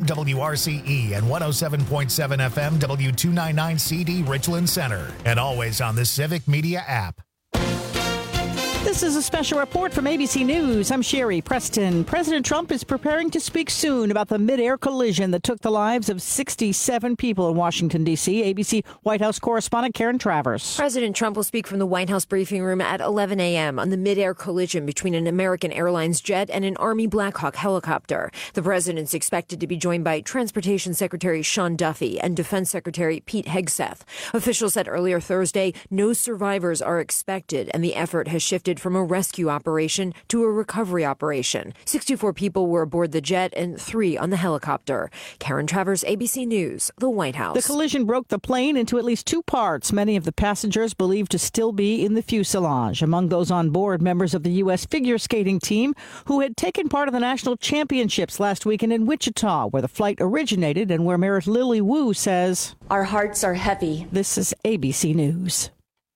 WRCE and 107.7 FM W299CD Richland Center. And always on the Civic Media app. This is a special report from ABC News. I'm Sherry Preston. President Trump is preparing to speak soon about the mid-air collision that took the lives of 67 people in Washington, D.C. ABC White House correspondent Karen Travers. President Trump will speak from the White House briefing room at 11 a.m. on the mid-air collision between an American Airlines jet and an Army Black Hawk helicopter. The president's expected to be joined by Transportation Secretary Sean Duffy and Defense Secretary Pete Hegseth. Officials said earlier Thursday no survivors are expected, and the effort has shifted from a rescue operation to a recovery operation. 64 people were aboard the jet and 3 on the helicopter. Karen Travers, ABC News, the White House. The collision broke the plane into at least 2 parts. Many of the passengers believed to still be in the fuselage. Among those on board, members of the U.S. figure skating team who had taken part in the national championships last weekend in Wichita, where the flight originated and where Merit Lily Wu says, "Our hearts are heavy." This is ABC News.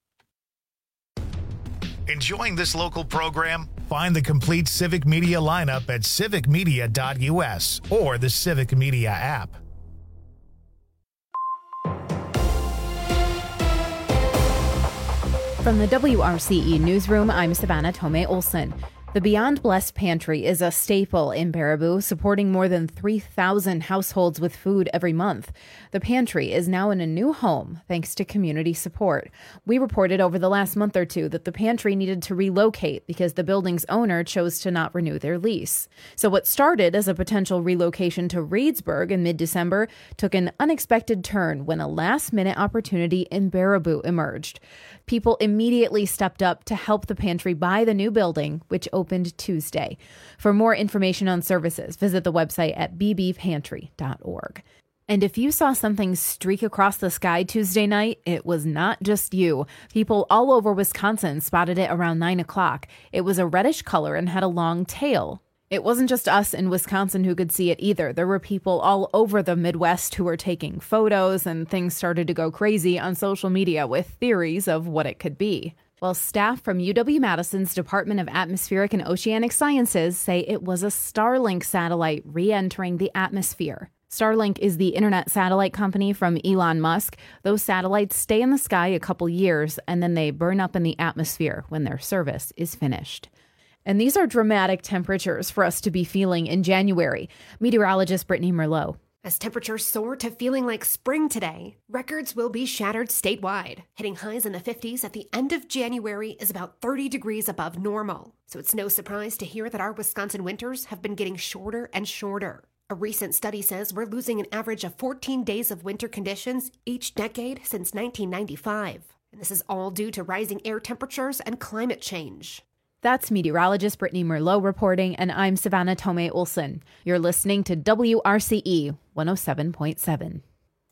Enjoying this local program? Find the complete Civic Media lineup at civicmedia.us or the Civic Media app. From the WRCE Newsroom, I'm Savannah Tomei Olson. The Beyond Blessed Pantry is a staple in Baraboo, supporting more than 3,000 households with food every month. The pantry is now in a new home thanks to community support. We reported over the last month or two that the pantry needed to relocate because the building's owner chose to not renew their lease. So what started as a potential relocation to Reedsburg in mid-December took an unexpected turn when a last-minute opportunity in Baraboo emerged. People immediately stepped up to help the pantry buy the new building, which opened Tuesday. For more information on services, visit the website at bbpantry.org. And if you saw something streak across the sky Tuesday night, it was not just you. People all over Wisconsin spotted it around 9 o'clock. It was a reddish color and had a long tail. It wasn't just us in Wisconsin who could see it either. There were people all over the Midwest who were taking photos, and things started to go crazy on social media with theories of what it could be. Well, staff from UW-Madison's Department of Atmospheric and Oceanic Sciences say it was a Starlink satellite re-entering the atmosphere. Starlink is the internet satellite company from Elon Musk. Those satellites stay in the sky a couple years, and then they burn up in the atmosphere when their service is finished. And these are dramatic temperatures for us to be feeling in January. Meteorologist Brittany Merlot. As temperatures soar to feeling like spring today, records will be shattered statewide. Hitting highs in the 50s at the end of January is about 30 degrees above normal. So it's no surprise to hear that our Wisconsin winters have been getting shorter and shorter. A recent study says we're losing an average of 14 days of winter conditions each decade since 1995. And this is all due to rising air temperatures and climate change. That's meteorologist Brittany Merlot reporting, and I'm Savannah Tomei Olson. You're listening to WRCE 107.7.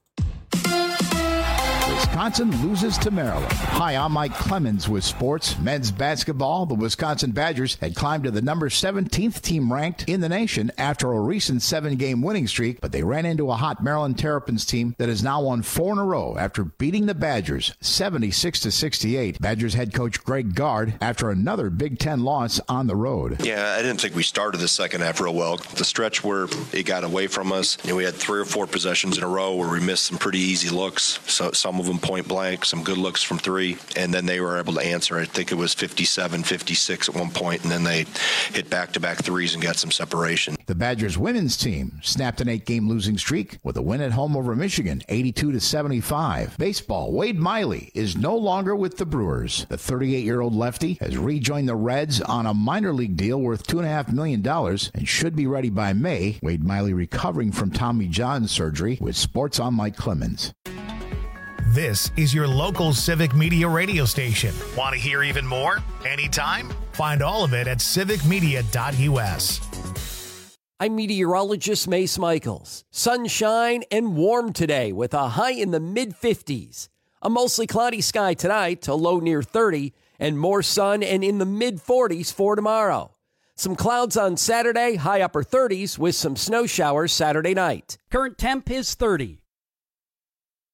Wisconsin loses to Maryland. Hi, I'm Mike Clemens with sports. Men's basketball, the Wisconsin Badgers had climbed to the number 17th team ranked in the nation after a recent 7-game winning streak, but they ran into a hot Maryland Terrapins team that has now won 4 in a row after beating the Badgers 76-68. Badgers head coach Greg Gard after another Big Ten loss on the road. Yeah, I didn't think we started the second half real well. The stretch where it got away from us, we had 3 or 4 possessions in a row where we missed some pretty easy looks. So some of them point blank, some good looks from 3, and then they were able to answer. I think it was 57, 56 at one point, and then they hit back-to-back threes and got some separation. The Badgers women's team snapped an 8-game losing streak with a win at home over Michigan, 82-75. Baseball, Wade Miley is no longer with the Brewers. The 38-year-old lefty has rejoined the Reds on a minor league deal worth $2.5 million and should be ready by May. Wade Miley recovering from Tommy John surgery. With sports, I'm Mike Clemens. This is your local Civic Media radio station. Want to hear even more? Anytime? Find all of it at civicmedia.us. I'm meteorologist Mace Michaels. Sunshine and warm today with a high in the mid-50s. A mostly cloudy sky tonight to low near 30 and more sun and in the mid-40s for tomorrow. Some clouds on Saturday, high upper 30s with some snow showers Saturday night. Current temp is 30.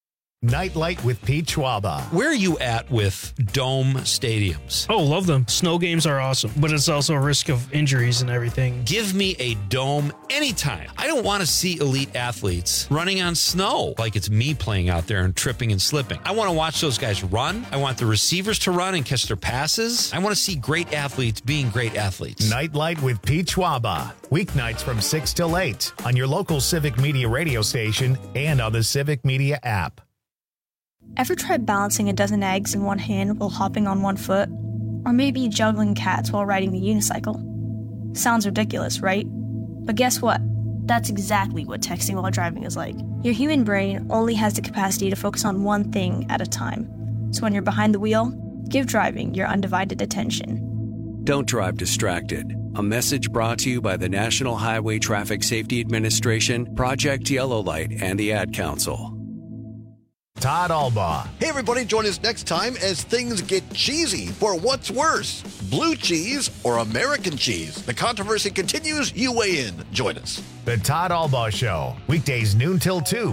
Nightlight with Pete Schwaba. Where are you at with dome stadiums? Oh, love them. Snow games are awesome, but it's also a risk of injuries and everything. Give me a dome anytime. I don't want to see elite athletes running on snow like it's me playing out there and tripping and slipping. I want to watch those guys run. I want the receivers to run and catch their passes. I want to see great athletes being great athletes. Nightlight with Pete Schwaba. Weeknights from 6 till 8 on your local Civic Media radio station and on the Civic Media app. Ever tried balancing a dozen eggs in one hand while hopping on one foot? Or maybe juggling cats while riding the unicycle? Sounds ridiculous, right? But guess what? That's exactly what texting while driving is like. Your human brain only has the capacity to focus on one thing at a time. So when you're behind the wheel, give driving your undivided attention. Don't drive distracted. A message brought to you by the National Highway Traffic Safety Administration, Project Yellow Light, and the Ad Council. Todd Albaugh. Hey, everybody, join us next time as things get cheesy for what's worse, blue cheese or American cheese. The controversy continues. You weigh in. Join us. The Todd Albaugh Show, weekdays noon till 2.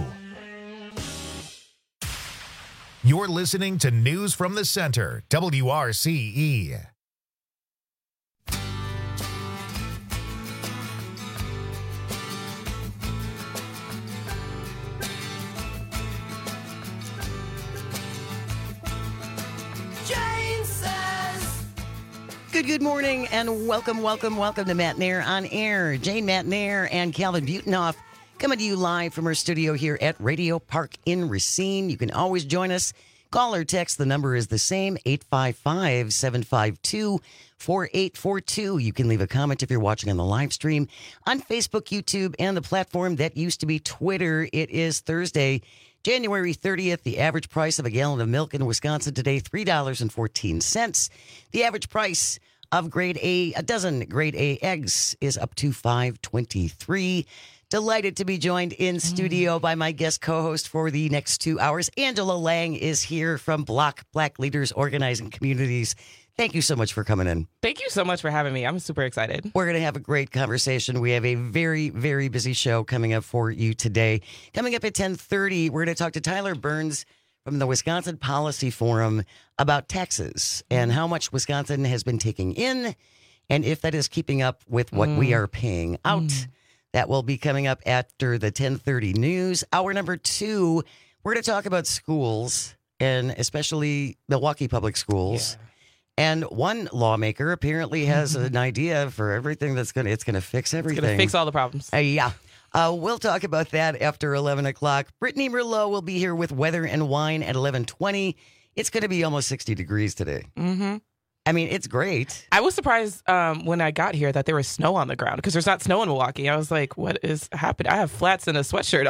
You're listening to News from the Center, WRCE. Good morning and welcome to Matt Nair on Air. Jane Matt Nair and Calvin Butenhoff coming to you live from our studio here at Radio Park in Racine. You can always join us. Call or text. The number is the same, 855-752-4842. You can leave a comment if you're watching on the live stream on Facebook, YouTube, and the platform that used to be Twitter. It is Thursday, January 30th. The average price of a gallon of milk in Wisconsin today, $3.14. The average price of a dozen grade A eggs is up to $5.23. Delighted to be joined in studio by my guest co-host for the next 2 hours. Angela Lang is here from Block Black Leaders Organizing Communities. Thank you so much for coming in. Thank you so much for having me. I'm super excited. We're going to have a great conversation. We have a very, very busy show coming up for you today. Coming up at 10:30, we're going to talk to Tyler Burns from the Wisconsin Policy Forum about taxes and how much Wisconsin has been taking in and if that is keeping up with what we are paying out. That will be coming up after the 10:30 news. Hour number 2, we're going to talk about schools and especially Milwaukee Public Schools. Yeah. And one lawmaker apparently has an idea for everything it's going to fix everything. It's going to fix all the problems. Yeah. We'll talk about that after 11 o'clock. Brittany Merlot will be here with Weather and Wine at 11:20. It's going to be almost 60 degrees today. Mm-hmm. I mean, it's great. I was surprised when I got here that there was snow on the ground because there's not snow in Milwaukee. I was like, what is happening? I have flats and a sweatshirt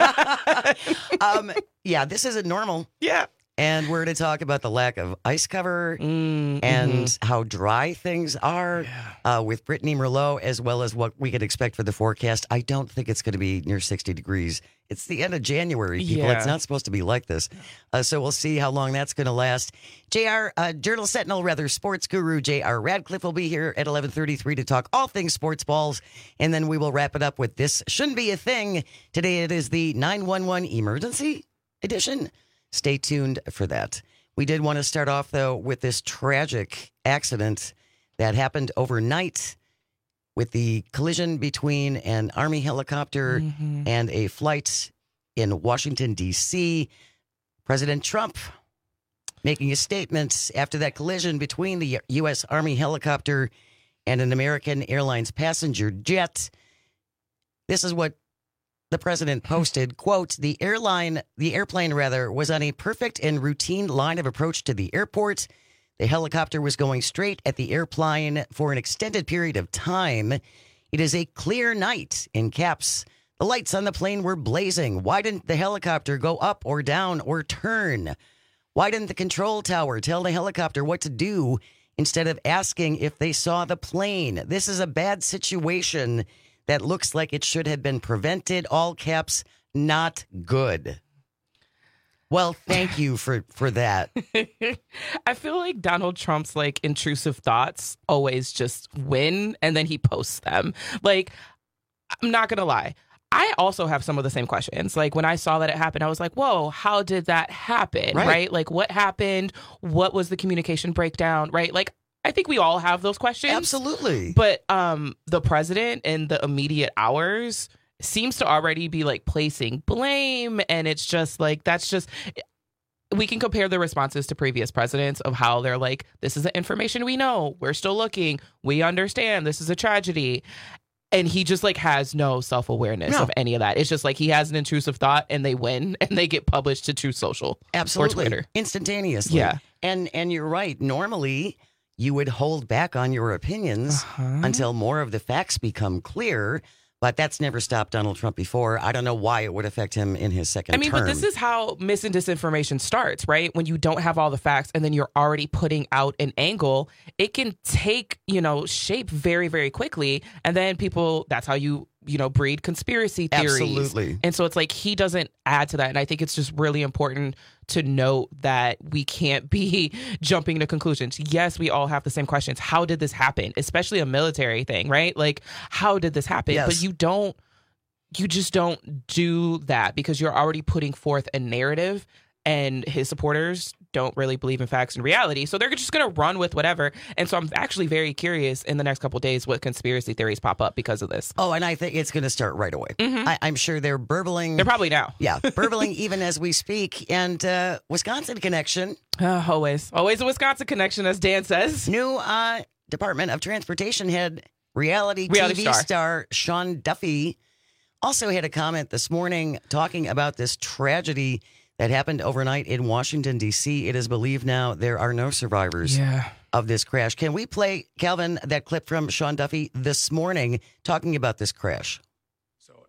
on. Yeah, this isn't normal. Yeah. And we're going to talk about the lack of ice cover and how dry things are with Brittany Merlot, as well as what we could expect for the forecast. I don't think it's going to be near 60 degrees. It's the end of January, people. Yeah. It's not supposed to be like this. So we'll see how long that's going to last. Journal Sentinel, sports guru J.R. Radcliffe will be here at 11:33 to talk all things sports balls. And then we will wrap it up with This Shouldn't Be a Thing. Today it is the 911 emergency edition. Stay tuned for that. We did want to start off, though, with this tragic accident that happened overnight with the collision between an Army helicopter and a flight in Washington, D.C. President Trump making a statement after that collision between the U.S. Army helicopter and an American Airlines passenger jet. This is what the president posted, quote, the airplane was on a perfect and routine line of approach to the airport. The helicopter was going straight at the airplane for an extended period of time. It is a clear night, in caps. The lights on the plane were blazing. Why didn't the helicopter go up or down or turn? Why didn't the control tower tell the helicopter what to do instead of asking if they saw the plane? This is a bad situation that looks like it should have been prevented. All caps, not good. Well, thank you for that. I feel like Donald Trump's intrusive thoughts always just win and then he posts them. I'm not going to lie. I also have some of the same questions. Like when I saw that it happened, I was like, whoa, how did that happen? Right? Like what happened? What was the communication breakdown? Right? Like I think we all have those questions. Absolutely. But the president in the immediate hours seems to already be like placing blame. And it's just like, we can compare the responses to previous presidents of how they're like, this is the information we know. We're still looking. We understand this is a tragedy. And he just like has no self-awareness of any of that. It's just like he has an intrusive thought and they win and they get published to Truth Social. Absolutely. Or Twitter. Instantaneously. Yeah. And you're right. Normally, you would hold back on your opinions until more of the facts become clear. But that's never stopped Donald Trump before. I don't know why it would affect him in his second term. But this is how mis and disinformation starts, right? When you don't have all the facts and then you're already putting out an angle, it can take, shape very, very quickly. And then that's how you breed conspiracy theories. Absolutely. And so it's like he doesn't add to that. And I think it's just really important to note that we can't be jumping to conclusions. Yes, we all have the same questions. How did this happen? Especially a military thing, right? Like, how did this happen? Yes. But you just don't do that because you're already putting forth a narrative, and his supporters don't really believe in facts and reality. So they're just going to run with whatever. And so I'm actually very curious in the next couple of days what conspiracy theories pop up because of this. Oh, and I think it's going to start right away. I'm sure they're burbling. They're probably now. Yeah, burbling even as we speak. And Wisconsin connection. Always a Wisconsin connection, as Dan says. New Department of Transportation head, reality TV star Sean Duffy also had a comment this morning talking about this tragedy that happened overnight in Washington, D.C. It is believed now there are no survivors of this crash. Can we play, Calvin, that clip from Sean Duffy this morning talking about this crash? So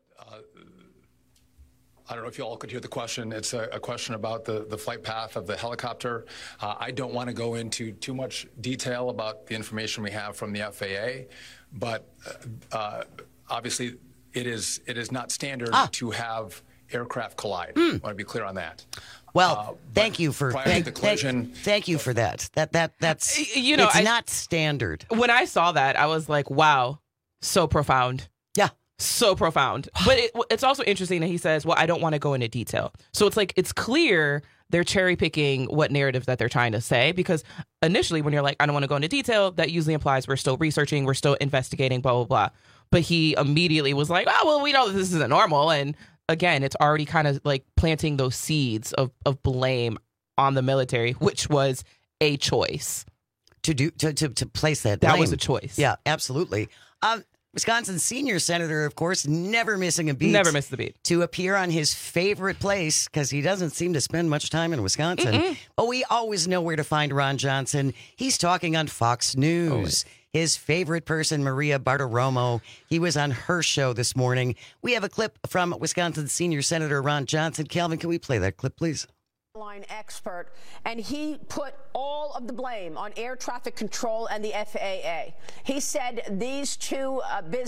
I don't know if you all could hear the question. It's a question about the flight path of the helicopter. I don't want to go into too much detail about the information we have from the FAA, but obviously it is not standard to have aircraft collide. I want to be clear on that. Well, thank you for the collision. Thank you for that. That's it's not standard. When I saw that, I was like, wow, so profound. Yeah. So profound. But it's also interesting that he says, well, I don't want to go into detail. So it's like, it's clear they're cherry picking what narrative that they're trying to say, because initially when you're like, I don't want to go into detail, that usually implies we're still researching, we're still investigating, blah, blah, blah. But he immediately was like, oh, well, we know that this isn't normal. And again, it's already kind of like planting those seeds of blame on the military, which was a choice. To place that blame. That was a choice. Yeah, absolutely. Wisconsin senior senator, of course, never missing a beat. Never missed a beat. To appear on his favorite place, because he doesn't seem to spend much time in Wisconsin. But we always know where to find Ron Johnson. He's talking on Fox News. His favorite person, Maria Bartiromo, he was on her show this morning. We have a clip from Wisconsin senior senator Ron Johnson. Calvin, can we play that clip, please? Line expert, and he put all of the blame on air traffic control and the FAA. He said these two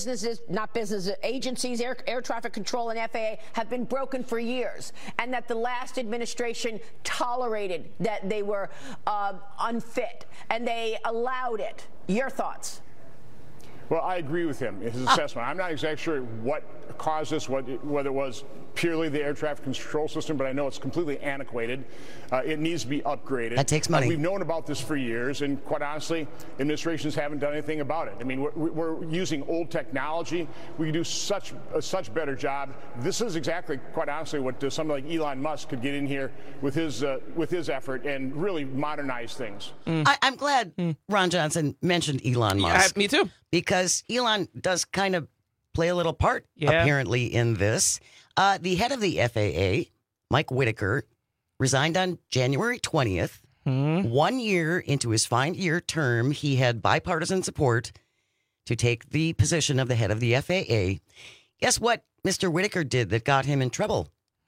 agencies, air traffic control and FAA, have been broken for years, and that the last administration tolerated that they were unfit, and they allowed it. Your thoughts? Well, I agree with him in his assessment. I'm not exactly sure what caused this, whether it was purely the air traffic control system, but I know it's completely antiquated. It needs to be upgraded. That takes money. We've known about this for years, and quite honestly, administrations haven't done anything about it. I mean, we're using old technology. We can do such better job. This is exactly, quite honestly, what somebody like Elon Musk could get in here with his effort and really modernize things. I'm glad Ron Johnson mentioned Elon Musk. Me too. Because Elon does kind of play a little part, apparently, in this. The head of the FAA, Mike Whitaker, resigned on January 20th. 1 year into his 5-year term, he had bipartisan support to take the position of the head of the FAA. Guess what Mr. Whitaker did that got him in trouble?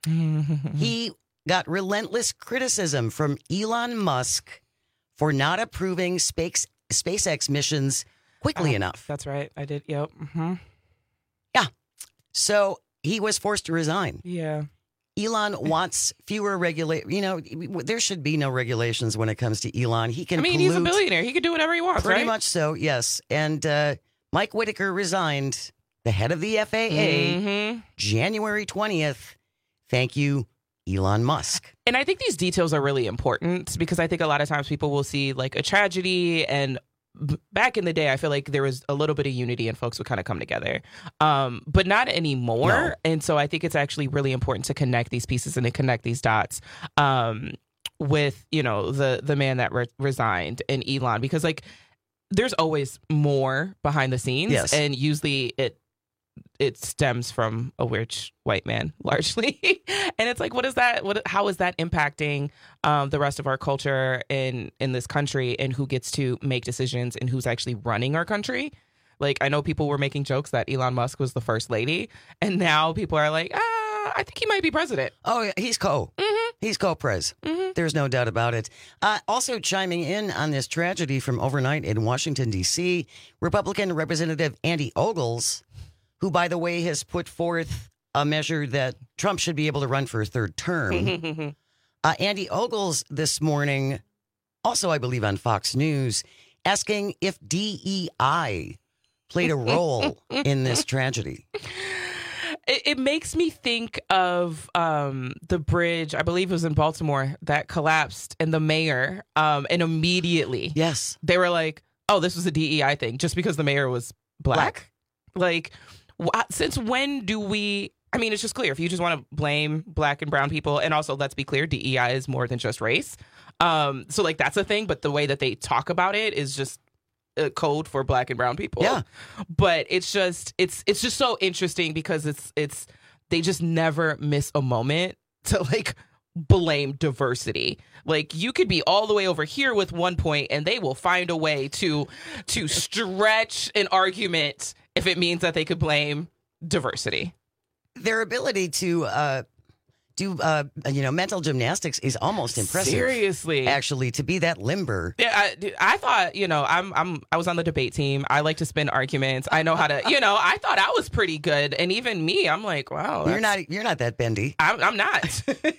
He got relentless criticism from Elon Musk for not approving SpaceX missions quickly enough. That's right. I did. Yep. Yeah. So he was forced to resign. Yeah. Elon wants fewer there should be no regulations when it comes to Elon. He can he's a billionaire. He can do whatever he wants, Pretty right? much so, yes. And Mike Whitaker resigned the head of the FAA, January 20th. Thank you, Elon Musk. And I think these details are really important because I think a lot of times people will see like a tragedy, and back in the day, I feel like there was a little bit of unity and folks would kind of come together, but not anymore. No. And so I think it's actually really important to connect these pieces and to connect these dots with, you know, the man that resigned and Elon, because like there's always more behind the scenes. Yes. And usually it stems from a rich white man largely. And it's like, how is that impacting the rest of our culture in this country, and who gets to make decisions and who's actually running our country? Like, I know people were making jokes that Elon Musk was the first lady, and now people are like, I think he might be president. Oh, yeah, he's He's co-pres. There's no doubt about it. Also chiming in on this tragedy from overnight in Washington, D.C., Republican Representative Andy Ogles, who, by the way, has put forth a measure that Trump should be able to run for a third term. Andy Ogles this morning, also I believe on Fox News, asking if DEI played a role in this tragedy. It makes me think of the bridge, I believe it was in Baltimore, that collapsed, and the mayor, and immediately, yes, they were like, oh, this was a DEI thing, just because the mayor was black. Like, since when do we, I mean, it's just clear, if you just want to blame black and brown people, and also, let's be clear, DEI is more than just race. So, like, that's a thing, but the way that they talk about it is just a code for black and brown people. Yeah. But it's just so interesting because it's they just never miss a moment to like blame diversity. Like, you could be all the way over here with one point and they will find a way to stretch an argument if it means that they could blame diversity. Their ability to do mental gymnastics is almost impressive. Seriously, actually, to be that limber. Yeah, I thought, I was on the debate team. I like to spin arguments. I know how to, I thought I was pretty good, and even me, I'm like, wow, you're not that bendy. I'm not.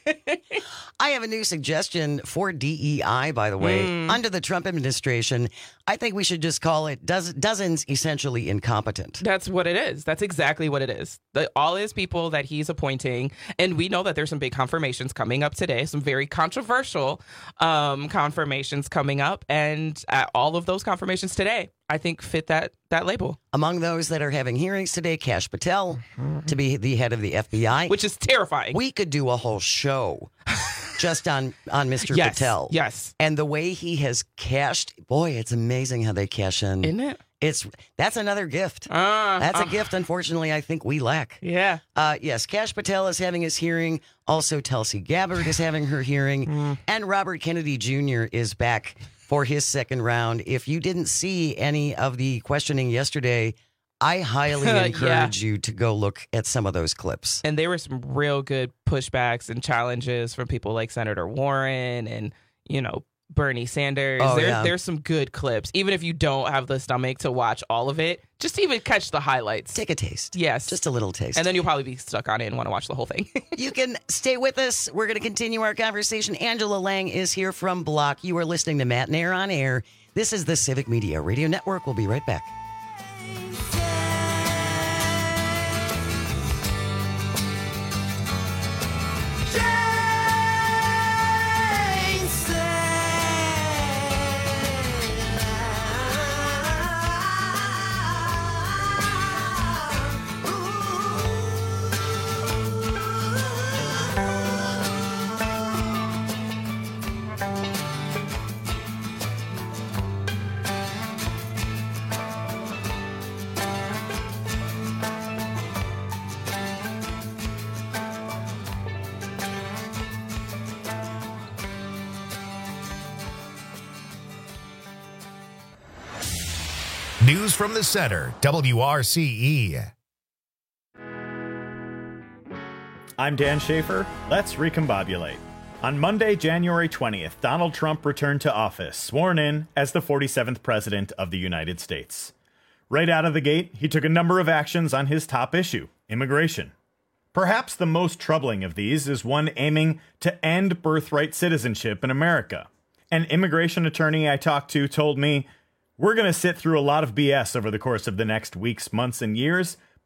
I have a new suggestion for DEI, by the way. Under the Trump administration, I think we should just call it dozens essentially incompetent. That's what it is. That's exactly what it is. All his people that he's appointing, and we know that there's some big confirmations coming up today, some very controversial confirmations coming up, and all of those confirmations today, I think, fit that label. Among those that are having hearings today, Kash Patel to be the head of the FBI, which is terrifying. We could do a whole show just on Mr. Patel. Yes. And the way he has cashed, boy, it's amazing how they cash in. Isn't it? That's another gift. That's a gift, unfortunately, I think we lack. Yeah. Yes, Kash Patel is having his hearing. Also, Tulsi Gabbard is having her hearing. And Robert Kennedy Jr. is back for his second round. If you didn't see any of the questioning yesterday, I highly encourage you to go look at some of those clips. And there were some real good pushbacks and challenges from people like Senator Warren and, Bernie Sanders. There's some good clips. Even if you don't have the stomach to watch all of it, just even catch the highlights. Take a taste. Yes. Just a little taste. And then you'll probably be stuck on it and want to watch the whole thing. You can stay with us. We're going to continue our conversation. Angela Lang is here from Block. You are listening to Matt and Air on Air. This is the Civic Media Radio Network. We'll be right back. News from the Center, WRCE. I'm Dan Schaefer. Let's recombobulate. On Monday, January 20th, Donald Trump returned to office, sworn in as the 47th President of the United States. Right out of the gate, he took a number of actions on his top issue, immigration. Perhaps the most troubling of these is one aiming to end birthright citizenship in America. An immigration attorney I talked to told me, "We're going to sit through a lot of BS over the course of the next weeks, months, and years,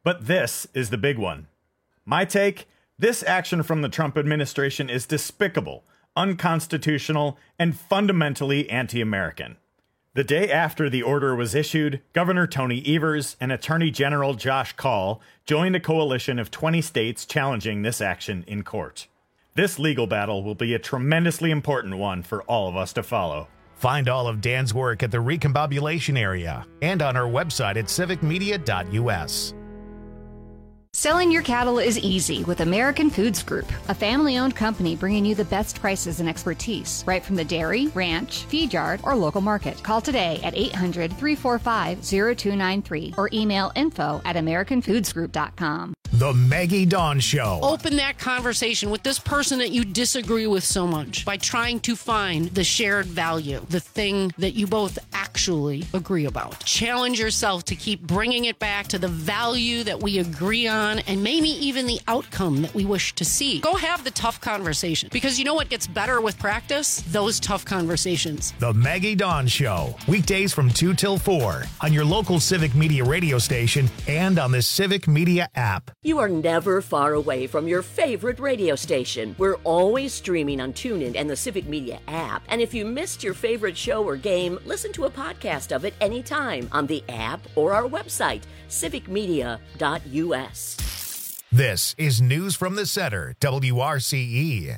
But this is the big one. My take, this action from the Trump administration is despicable, unconstitutional, and fundamentally anti-American. The day after the order was issued, Governor Tony Evers and Attorney General Josh Kaul joined a coalition of 20 states challenging this action in court. This legal battle will be a tremendously important one for all of us to follow. Find all of Dan's work at the Recombobulation area and on our website at civicmedia.us. Selling your cattle is easy with American Foods Group, a family-owned company bringing you the best prices and expertise, right from the dairy, ranch, feed yard, or local market. Call today at 800-345-0293 or email info@americanfoodsgroup.com. The Maggie Dawn Show. Open that conversation with this person that you disagree with so much by trying to find the shared value, the thing that you both actually agree about. Challenge yourself to keep bringing it back to the value that we agree on and maybe even the outcome that we wish to see. Go have the tough conversation, because you know what gets better with practice? Those tough conversations. The Maggie Dawn Show. Weekdays from 2 till 4 on your local Civic Media radio station and on the Civic Media app. You are never far away from your favorite radio station. We're always streaming on TuneIn and the Civic Media app. And if you missed your favorite show or game, listen to a podcast of it anytime on the app or our website, civicmedia.us. This is News from the Center, WRCE.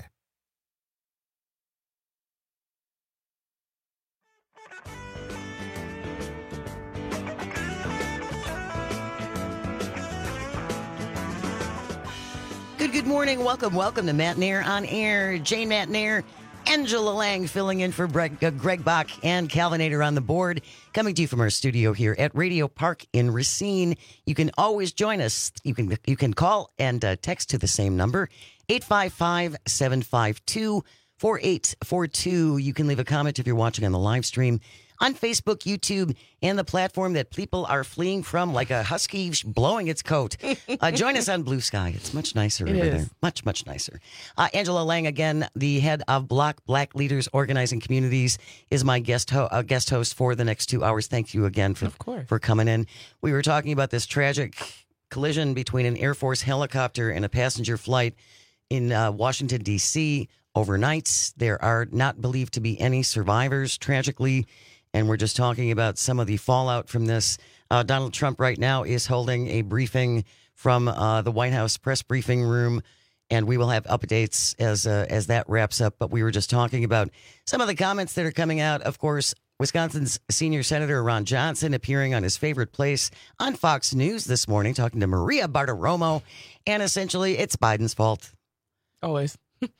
Good morning. Welcome to Matt Nair on Air. Jane Matt Nair, Angela Lang filling in for Greg Bach and Calvinator on the board. Coming to you from our studio here at Radio Park in Racine. You can always join us. You can call and text to the same number, 855-752-4842. You can leave a comment if you're watching on the live stream on Facebook, YouTube, and the platform that people are fleeing from like a husky blowing its coat. Join us on Blue Sky. It's much nicer over there. Much, much nicer. Angela Lang, again, the head of Black Leaders Organizing Communities, is my guest host for the next 2 hours. Thank you again for coming in. We were talking about this tragic collision between an Air Force helicopter and a passenger flight in Washington, D.C. overnight. There are not believed to be any survivors, tragically. And we're just talking about some of the fallout from this. Donald Trump right now is holding a briefing from the White House press briefing room, and we will have updates as that wraps up. But we were just talking about some of the comments that are coming out. Of course, Wisconsin's senior Senator Ron Johnson appearing on his favorite place on Fox News this morning, talking to Maria Bartiromo, and essentially it's Biden's fault. Always.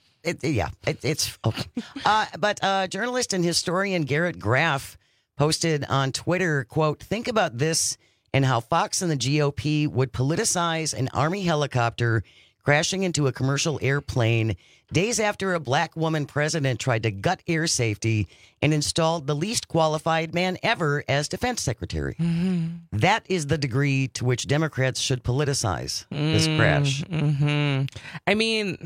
It's okay. But journalist and historian Garrett Graff posted on Twitter, quote, "Think about this and how Fox and the GOP would politicize an Army helicopter crashing into a commercial airplane days after a black woman president tried to gut air safety and installed the least qualified man ever as defense secretary." Mm-hmm. That is the degree to which Democrats should politicize this crash. Mm-hmm. I mean,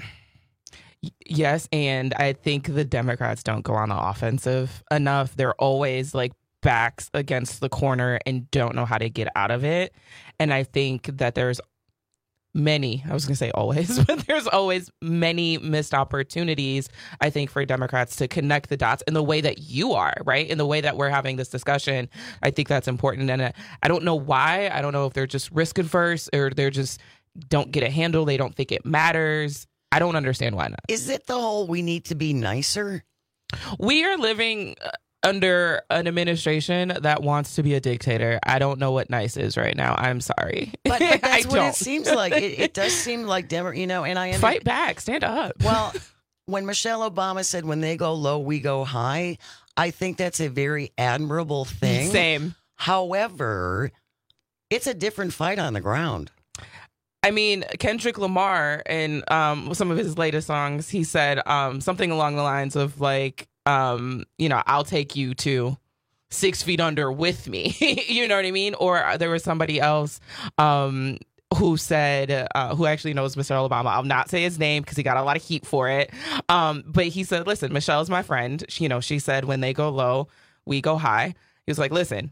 yes, and I think the Democrats don't go on the offensive enough. They're always like backs against the corner and don't know how to get out of it. And I think that there's many, I was going to say always, but there's always many missed opportunities, I think, for Democrats to connect the dots in the way that you are, right? In the way that we're having this discussion. I think that's important. And I don't know why. I don't know if they're just risk averse or they're just don't get a handle. They don't think it matters. I don't understand why not. Is it the whole we need to be nicer? We are living under an administration that wants to be a dictator. I don't know what nice is right now. I'm sorry. But that's what it seems like. It does seem like, and I fight back, stand up. Well, when Michelle Obama said, when they go low, we go high, I think that's a very admirable thing. Same. However, it's a different fight on the ground. I mean, Kendrick Lamar in some of his latest songs, he said something along the lines of like, I'll take you to 6 feet under with me. You know what I mean? Or there was somebody else who said, who actually knows Michelle Obama. I'll not say his name because he got a lot of heat for it. But he said, listen, Michelle's my friend. She said, when they go low, we go high. He was like, listen,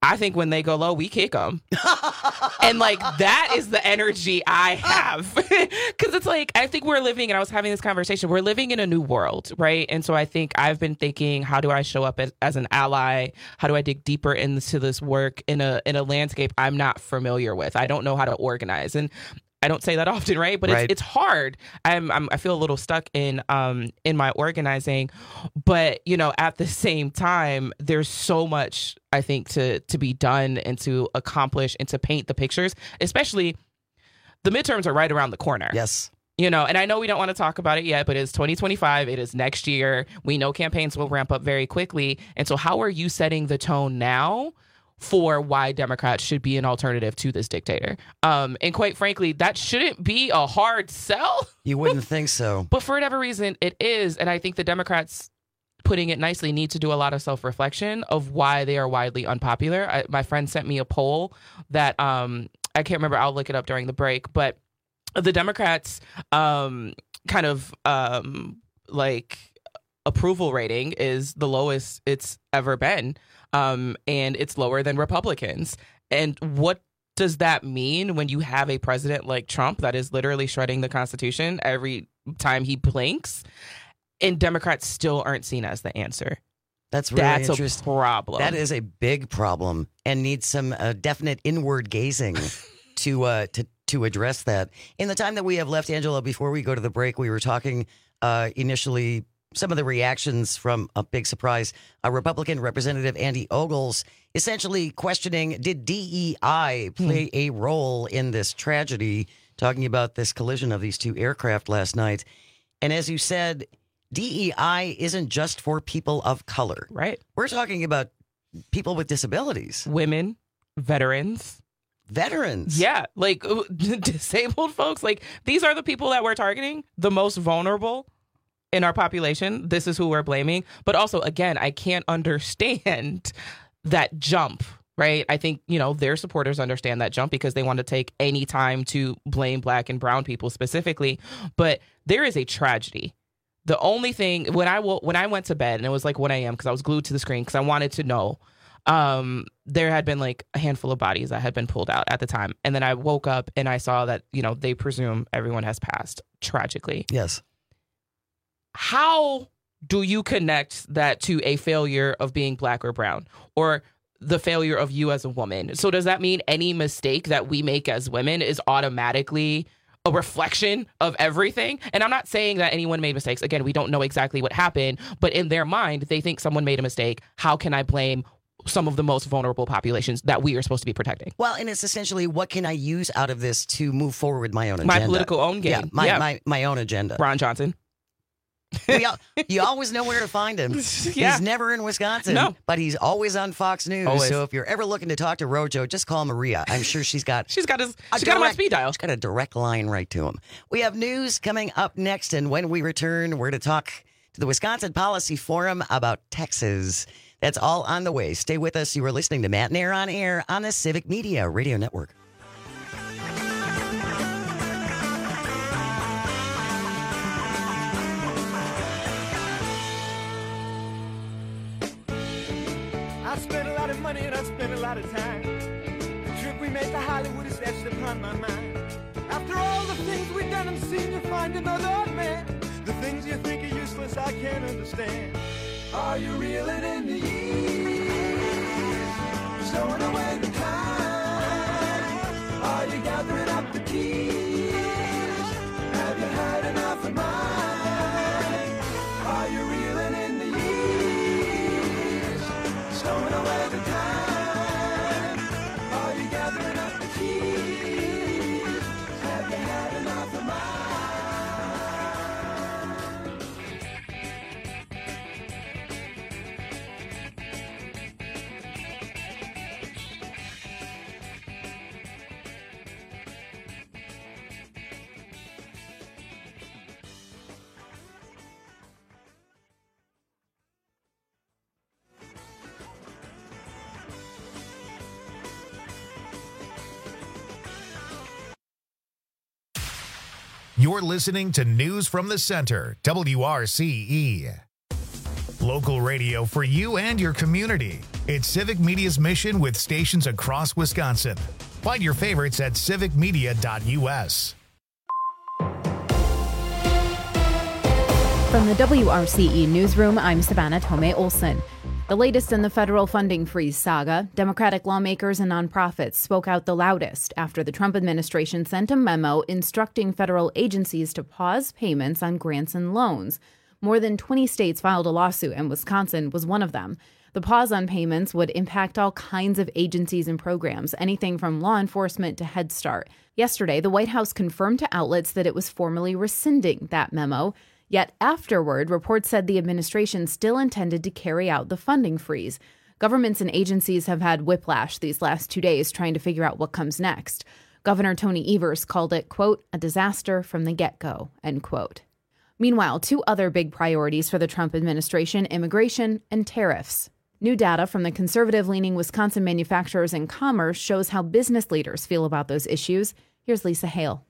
I think when they go low, we kick them. And like, that is the energy I have. Because it's like, I think we're living, and I was having this conversation, we're living in a new world, right? And so I think I've been thinking, how do I show up as an ally? How do I dig deeper into this work in a landscape I'm not familiar with? I don't know how to organize. And I don't say that often, right? But it's hard. I feel a little stuck in my organizing, but you know, at the same time, there's so much I think to be done and to accomplish and to paint the pictures. Especially, the midterms are right around the corner. Yes. You know, and I know we don't want to talk about it yet, but it's 2025. It is next year. We know campaigns will ramp up very quickly. And so how are you setting the tone now for why Democrats should be an alternative to this dictator? And quite frankly, that shouldn't be a hard sell. You wouldn't think so. But for whatever reason, it is. And I think the Democrats, putting it nicely, need to do a lot of self-reflection of why they are widely unpopular. My friend sent me a poll that I can't remember. I'll look it up during the break. But the Democrats kind of like approval rating is the lowest it's ever been. And it's lower than Republicans. And what does that mean when you have a president like Trump that is literally shredding the Constitution every time he blinks, and Democrats still aren't seen as the answer? That's really a problem. That is a big problem and needs some definite inward gazing to address that. In the time that we have left, Angela, before we go to the break, we were talking initially some of the reactions from a big surprise. Republican Representative Andy Ogles essentially questioning, did DEI play a role in this tragedy, talking about this collision of these two aircraft last night. And as you said, DEI isn't just for people of color. Right. We're talking about people with disabilities. Women, veterans. Yeah, like disabled folks. Like, these are the people that we're targeting, the most vulnerable in our population. This is who we're blaming. But also, again, I can't understand that jump, right? I think, you know, their supporters understand that jump because they want to take any time to blame Black and brown people specifically. But there is a tragedy. The only thing, when I went to bed, and it was like 1 a.m. because I was glued to the screen because I wanted to know, there had been like a handful of bodies that had been pulled out at the time. And then I woke up and I saw that, you know, they presume everyone has passed tragically. Yes. How do you connect that to a failure of being Black or brown, or the failure of you as a woman? So does that mean any mistake that we make as women is automatically a reflection of everything? And I'm not saying that anyone made mistakes. Again, we don't know exactly what happened, but in their mind, they think someone made a mistake. How can I blame some of the most vulnerable populations that we are supposed to be protecting? Well, and it's essentially, what can I use out of this to move forward with my own agenda? My political own game. Yeah, my own agenda. Ron Johnson. You always know where to find him. Yeah. He's never in Wisconsin, but he's always on Fox News. Always. So if you're ever looking to talk to Rojo, just call Maria. I'm sure she's got him on speed dial. She's got a direct line right to him. We have news coming up next, and when we return, we're to talk to the Wisconsin Policy Forum about Texas. That's all on the way. Stay with us. You are listening to Matt and Air on Air on the Civic Media Radio Network. I spent a lot of money and I spent a lot of time. The trip we made to Hollywood is etched upon my mind. After all the things we've done and seen, you find another man. The things you think are useless, I can't understand. Are you reeling in the years? Stowing away the time? Are you gathering up the keys? Have you had enough of mine? Are you reeling in the years? Stowing away the time? Are you gathering up the keys? Have you had enough of mine? You're listening to News from the Center, WRCE. Local radio for you and your community. It's Civic Media's mission with stations across Wisconsin. Find your favorites at civicmedia.us. From the WRCE Newsroom, I'm Savannah Tomei Olson. The latest in the federal funding freeze saga, Democratic lawmakers and nonprofits spoke out the loudest after the Trump administration sent a memo instructing federal agencies to pause payments on grants and loans. More than 20 states filed a lawsuit, and Wisconsin was one of them. The pause on payments would impact all kinds of agencies and programs, anything from law enforcement to Head Start. Yesterday, the White House confirmed to outlets that it was formally rescinding that memo. Yet afterward, reports said the administration still intended to carry out the funding freeze. Governments and agencies have had whiplash these last 2 days trying to figure out what comes next. Governor Tony Evers called it, quote, a disaster from the get-go, end quote. Meanwhile, two other big priorities for the Trump administration, immigration and tariffs. New data from the conservative-leaning Wisconsin Manufacturers and Commerce shows how business leaders feel about those issues. Here's Lisa Hale.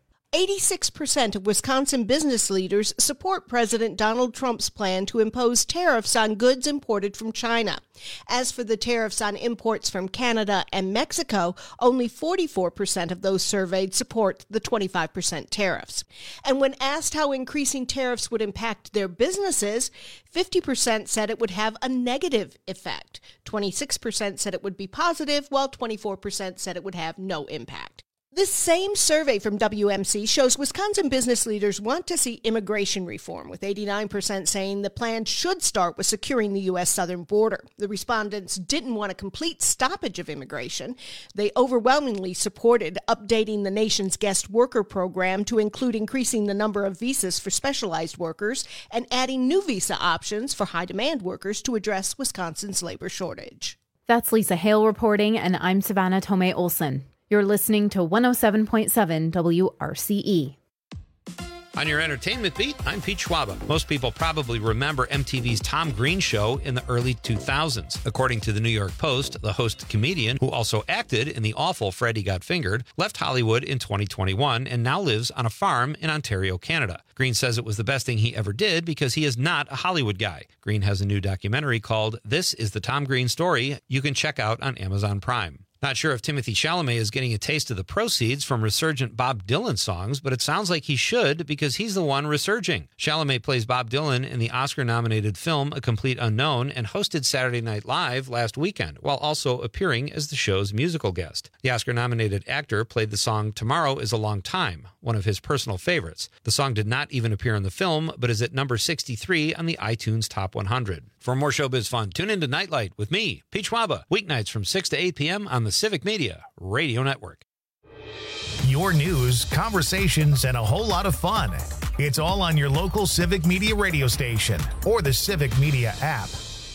86% of Wisconsin business leaders support President Donald Trump's plan to impose tariffs on goods imported from China. As for the tariffs on imports from Canada and Mexico, only 44% of those surveyed support the 25% tariffs. And when asked how increasing tariffs would impact their businesses, 50% said it would have a negative effect. 26% said it would be positive, while 24% said it would have no impact. This same survey from WMC shows Wisconsin business leaders want to see immigration reform, with 89% saying the plan should start with securing the U.S. southern border. The respondents didn't want a complete stoppage of immigration. They overwhelmingly supported updating the nation's guest worker program to include increasing the number of visas for specialized workers and adding new visa options for high-demand workers to address Wisconsin's labor shortage. That's Lisa Hale reporting, and I'm Savannah Tomei Olson. You're listening to 107.7 WRCE. On your entertainment beat, I'm Pete Schwaba. Most people probably remember MTV's Tom Green show in the early 2000s. According to the New York Post, the host comedian, who also acted in the awful Freddy Got Fingered, left Hollywood in 2021 and now lives on a farm in Ontario, Canada. Green says it was the best thing he ever did because he is not a Hollywood guy. Green has a new documentary called This is the Tom Green Story you can check out on Amazon Prime. Not sure if Timothée Chalamet is getting a taste of the proceeds from resurgent Bob Dylan songs, but it sounds like he should because he's the one resurging. Chalamet plays Bob Dylan in the Oscar-nominated film A Complete Unknown and hosted Saturday Night Live last weekend, while also appearing as the show's musical guest. The Oscar-nominated actor played the song Tomorrow is a Long Time, one of his personal favorites. The song did not even appear in the film, but is at number 63 on the iTunes Top 100. For more showbiz fun, tune into Nightlight with me, Pete Schwaba, weeknights from 6 to 8 p.m. on the Civic Media Radio Network. Your news, conversations, and a whole lot of fun. It's all on your local Civic Media radio station or the Civic Media app.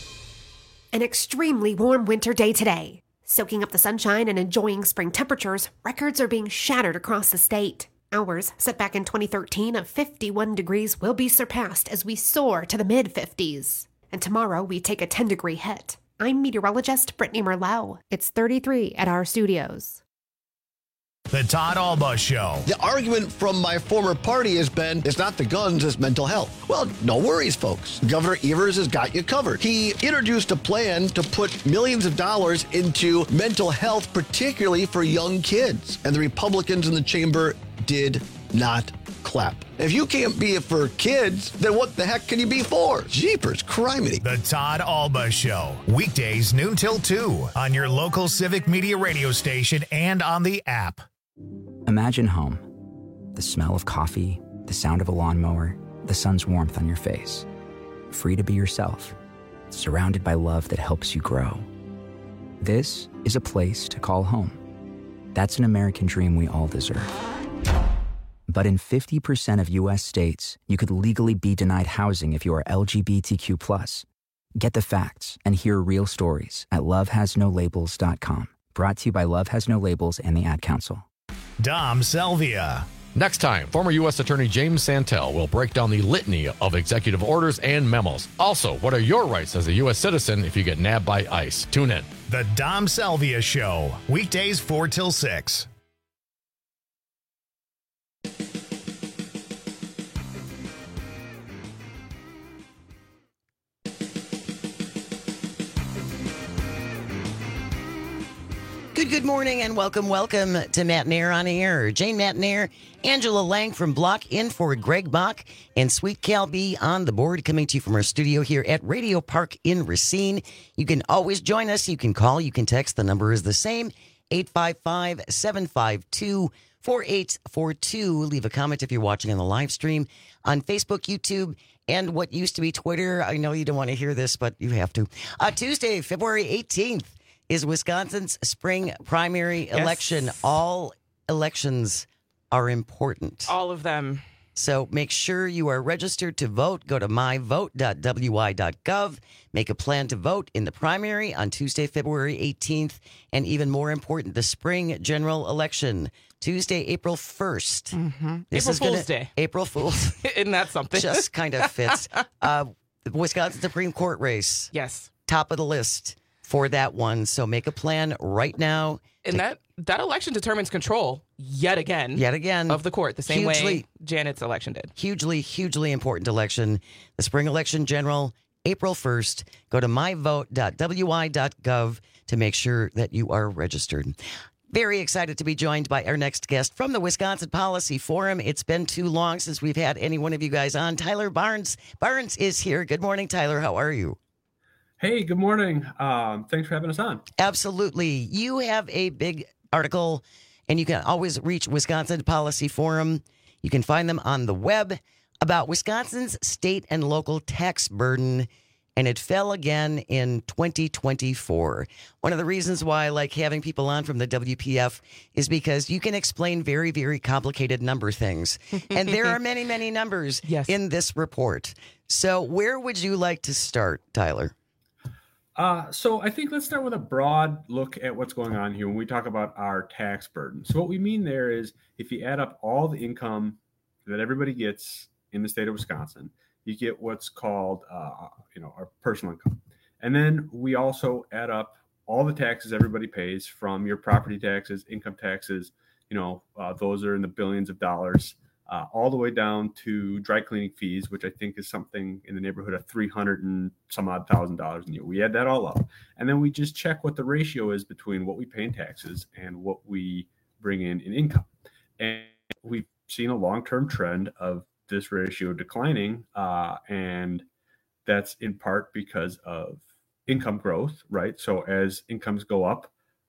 An extremely warm winter day today. Soaking up the sunshine and enjoying spring temperatures, records are being shattered across the state. Ours, set back in 2013 of 51 degrees, will be surpassed as we soar to the mid-50s. And tomorrow, we take a 10-degree hit. I'm meteorologist Brittany Merlot. It's 33 at our studios. The Todd Alba Show. The argument from my former party has been, it's not the guns, it's mental health. Well, no worries, folks. Governor Evers has got you covered. He introduced a plan to put millions of dollars into mental health, particularly for young kids. And the Republicans in the chamber did not clap. If you can't be it for kids, then what the heck can you be for? Jeepers, criminy. The Todd Alba Show. Weekdays noon till 2 on your local Civic Media radio station and on the app. Imagine home. The smell of coffee, the sound of a lawnmower, the sun's warmth on your face. Free to be yourself. Surrounded by love that helps you grow. This is a place to call home. That's an American dream we all deserve. But in 50% of U.S. states, you could legally be denied housing if you are LGBTQ+. Get the facts and hear real stories at lovehasnolabels.com. Brought to you by Love Has No Labels and the Ad Council. Dom Selvia. Next time, former U.S. Attorney James Santel will break down the litany of executive orders and memos. Also, what are your rights as a U.S. citizen if you get nabbed by ICE? Tune in. The Dom Selvia Show. Weekdays 4 till 6. Good morning and welcome to Matt Nair on Air. Jane Matt Nair, Angela Lang from Block in for Greg Bach, and Sweet Cal B on the board, coming to you from our studio here at Radio Park in Racine. You can always join us. You can call, you can text. The number is the same, 855-752-4842. Leave a comment if you're watching on the live stream on Facebook, YouTube, and what used to be Twitter. I know you don't want to hear this, but you have to. Tuesday, February 18th. Is Wisconsin's spring primary election. All elections are important. All of them. So make sure you are registered to vote. Go to myvote.wi.gov. Make a plan to vote in the primary on Tuesday, February 18th. And even more important, the spring general election, Tuesday, April 1st. Mm-hmm. April Fool's Day. April Fool's. Isn't that something? Just kind of fits. The Wisconsin Supreme Court race. Yes. Top of the list for that one. So make a plan right now. And that election determines control yet again of the court, the same way Janet's election did. Hugely important election. The spring election general, April 1st. Go to myvote.wi.gov to make sure that you are registered. Very excited to be joined by our next guest from the Wisconsin Policy Forum. It's been too long since we've had any one of you guys on. Tyler Barnes. Barnes is here. Good morning, Tyler. How are you? Hey, good morning. Thanks for having us on. Absolutely. You have a big article, and you can always reach Wisconsin Policy Forum. You can find them on the web about Wisconsin's state and local tax burden, and it fell again in 2024. One of the reasons why I like having people on from the WPF is because you can explain very, very complicated number things. And there are many, many numbers in this report. So where would you like to start, Tyler? So I think let's start with a broad look at what's going on here when we talk about our tax burden. So what we mean there is if you add up all the income that everybody gets in the state of Wisconsin, you get what's called, our personal income. And then we also add up all the taxes everybody pays, from your property taxes, income taxes, those are in the billions of dollars, all the way down to dry cleaning fees, which I think is something in the neighborhood of $300 and some odd $1,000 a year. We add that all up, and then we just check what the ratio is between what we pay in taxes and what we bring in income. And we've seen a long-term trend of this ratio declining, and that's in part because of income growth, right? So as incomes go up,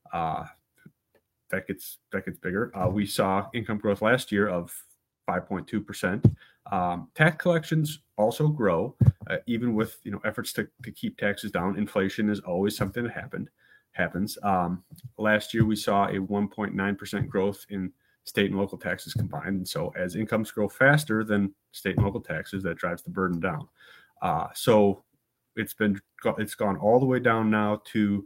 that gets bigger. We saw income growth last year of 5.2%. Tax collections also grow, even with efforts to keep taxes down. Inflation is always something that happens. Last year we saw a 1.9% growth in state and local taxes combined. And so as incomes grow faster than state and local taxes, that drives the burden down. So it's gone all the way down now to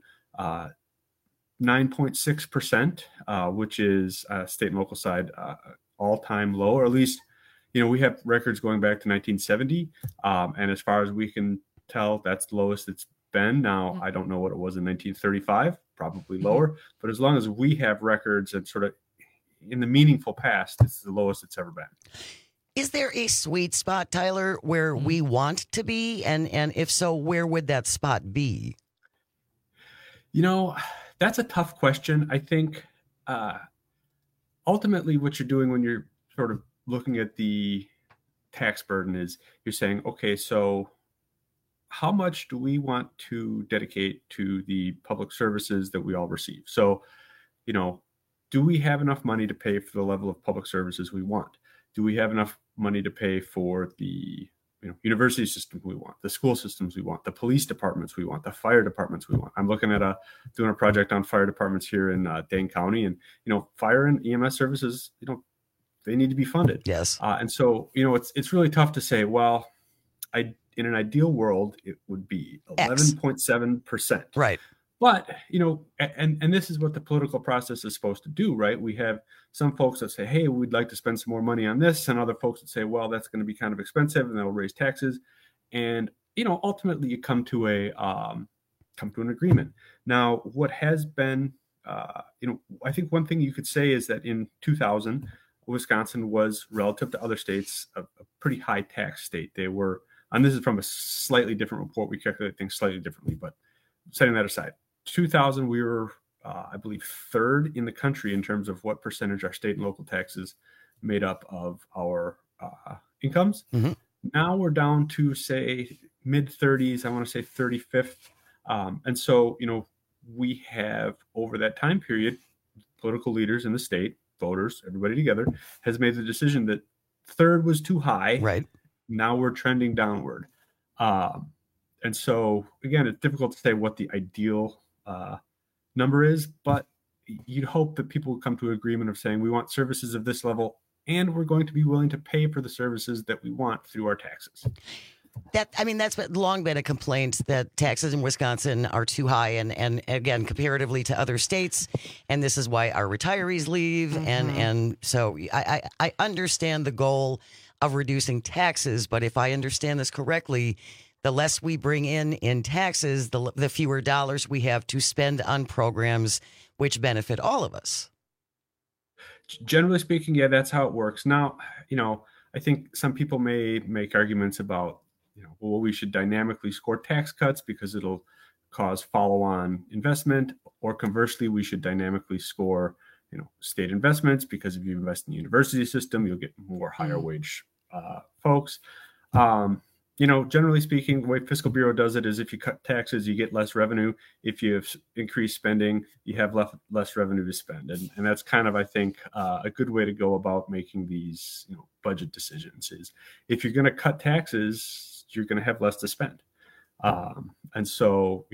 9.6%, which is state and local side all-time low, or at least, we have records going back to 1970. And as far as we can tell, that's the lowest it's been. Now, I don't know what it was in 1935, probably lower, but as long as we have records and sort of in the meaningful past, it's the lowest it's ever been. Is there a sweet spot, Tyler, where we want to be? And if so, where would that spot be? That's a tough question. I think ultimately what you're doing when you're sort of looking at the tax burden is you're saying, okay, so how much do we want to dedicate to the public services that we all receive? So, do we have enough money to pay for the level of public services we want? Do we have enough money to pay for the university system we want, the school systems we want, the police departments we want, the fire departments we want? I'm looking at doing a project on fire departments here in Dane County, and fire and EMS services, they need to be funded. Yes. And so it's really tough to say, well, in an ideal world it would be 11.7%. Right. But, and this is what the political process is supposed to do, right? We have some folks that say, hey, we'd like to spend some more money on this, and other folks that say, well, that's going to be kind of expensive and that'll raise taxes. And, ultimately you come to an agreement. Now, what has been, I think one thing you could say is that in 2000, Wisconsin was, relative to other states, a pretty high tax state. They were, and this is from a slightly different report, we calculate things slightly differently, but setting that aside, 2000, we were I believe, third in the country in terms of what percentage our state and local taxes made up of our incomes. Mm-hmm. Now we're down to, say, mid 30s. I want to say 35th. And so, we have, over that time period, political leaders in the state, voters, everybody together, has made the decision that third was too high. Right. Now we're trending downward. And so, again, it's difficult to say what the ideal number is, but you'd hope that people will come to an agreement of saying we want services of this level, and we're going to be willing to pay for the services that we want through our taxes. That's long been a complaint, that taxes in Wisconsin are too high, and again, comparatively to other states, and this is why our retirees leave. Mm-hmm. And so I understand the goal of reducing taxes, but if I understand this correctly, the less we bring in taxes, the fewer dollars we have to spend on programs which benefit all of us. Generally speaking, yeah, that's how it works. Now, I think some people may make arguments about, well, we should dynamically score tax cuts because it'll cause follow-on investment, or conversely, we should dynamically score, state investments, because if you invest in the university system, you'll get more higher wage folks. Generally speaking, the way Fiscal Bureau does it is if you cut taxes, you get less revenue. If you have increased spending, you have less revenue to spend. And that's kind of, I think, a good way to go about making these budget decisions is if you're going to cut taxes, you're going to have less to spend. And so,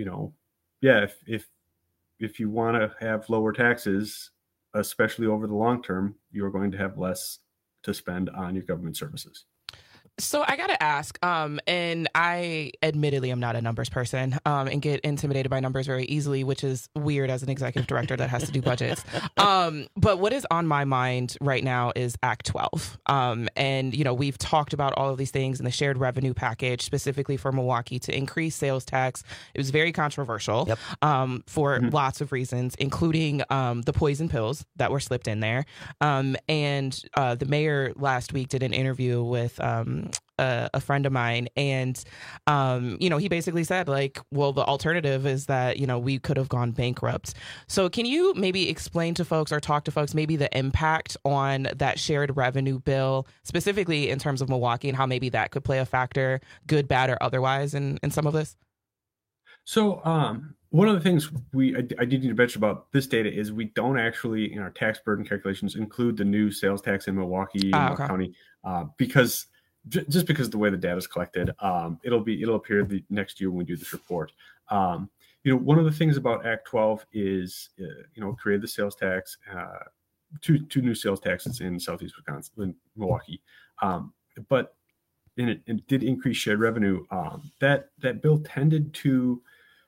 if you want to have lower taxes, especially over the long term, you're going to have less to spend on your government services. So I got to ask, and I admittedly am not a numbers person and get intimidated by numbers very easily, which is weird as an executive director that has to do budgets. But what is on my mind right now is Act 12. And, we've talked about all of these things in the shared revenue package, specifically for Milwaukee, to increase sales tax. It was very controversial for lots of reasons, including the poison pills that were slipped in there. And the mayor last week did an interview with a friend of mine, and he basically said, well, the alternative is that we could have gone bankrupt. So can you maybe explain to folks or talk to folks maybe the impact on that shared revenue bill, specifically in terms of Milwaukee, and how maybe that could play a factor, good, bad, or otherwise, in some of this? So one of the things I did need to mention about this data is we don't actually, in our tax burden calculations, include the new sales tax in Milwaukee and County because just because of the way the data is collected. It'll appear the next year when we do this report. One of the things about Act 12 is created the sales tax, two new sales taxes in Southeast Wisconsin, in Milwaukee, but it did increase shared revenue. That bill tended to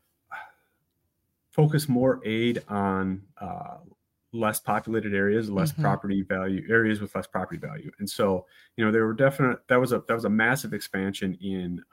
focus more aid on less populated areas, less property value areas with less property value. And so, there were that was a massive expansion in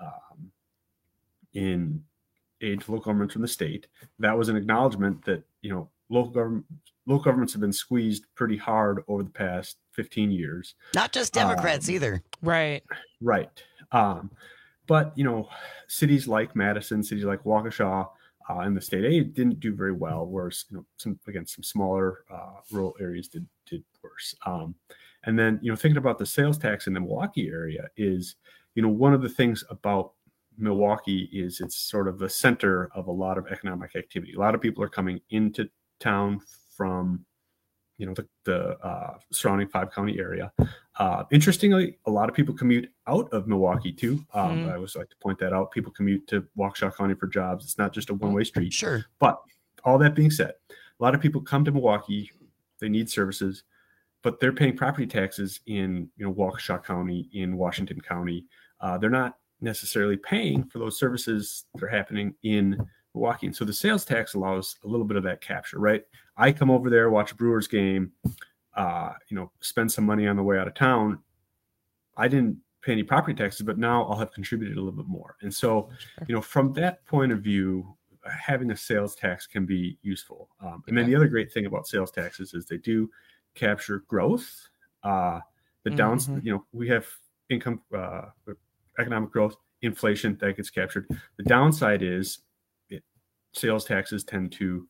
aid to local governments from the state. That was an acknowledgement that, local governments have been squeezed pretty hard over the past 15 years. Not just Democrats either. Right. Right. But, cities like Madison, cities like Waukesha, and the state aid didn't do very well, whereas some smaller rural areas did worse. And then thinking about the sales tax in the Milwaukee area is one of the things about Milwaukee is it's sort of the center of a lot of economic activity. A lot of people are coming into town from the surrounding 5-county area. Interestingly, a lot of people commute out of Milwaukee too. I always like to point that out. People commute to Waukesha County for jobs. It's not just a one-way street. Sure. But all that being said, a lot of people come to Milwaukee. They need services, but they're paying property taxes in Waukesha County, in Washington County. They're not necessarily paying for those services that are happening in Milwaukee. And so the sales tax allows a little bit of that capture, right? I come over there, watch a Brewers game, spend some money on the way out of town. I didn't pay any property taxes, but now I'll have contributed a little bit more. And so, from that point of view, having a sales tax can be useful. And then the other great thing about sales taxes is they do capture growth. The downs, we have income, economic growth, inflation that gets captured. The downside is sales taxes tend to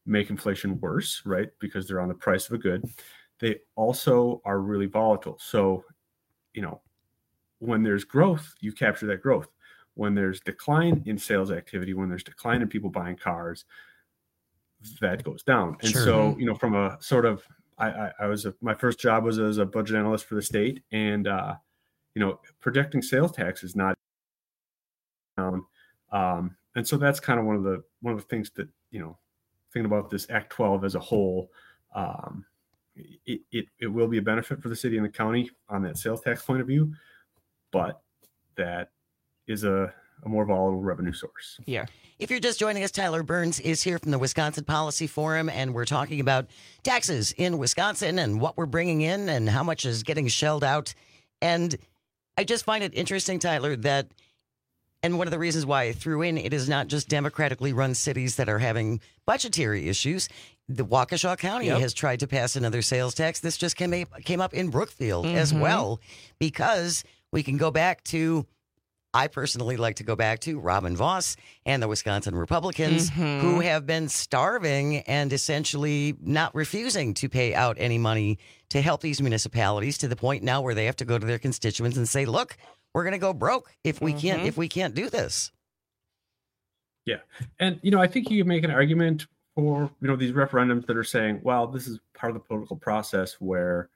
make inflation worse, right? Because they're on the price of a good. They also are really volatile. So, when there's growth, you capture that growth. When there's decline in sales activity, when there's decline in people buying cars, that goes down. And so, from a sort of, my first job was as a budget analyst for the state, and projecting sales tax is not down. And so that's kind of one of the things that, thinking about this Act 12 as a whole, it will be a benefit for the city and the county on that sales tax point of view, but that is a more volatile revenue source. Yeah. If you're just joining us, Tyler Burns is here from the Wisconsin Policy Forum, and we're talking about taxes in Wisconsin and what we're bringing in and how much is getting shelled out. And I just find it interesting, Tyler, that, and one of the reasons why I threw in, it is not just democratically run cities that are having budgetary issues. The Waukesha County has tried to pass another sales tax. This just came up in Brookfield as well, because we can go back to, I personally like to go back to Robin Vos and the Wisconsin Republicans, who have been starving and essentially not refusing to pay out any money to help these municipalities, to the point now where they have to go to their constituents and say, look, we're going to go broke if we can't do this. Yeah. And, I think you can make an argument for, these referendums that are saying, well, this is part of the political process where,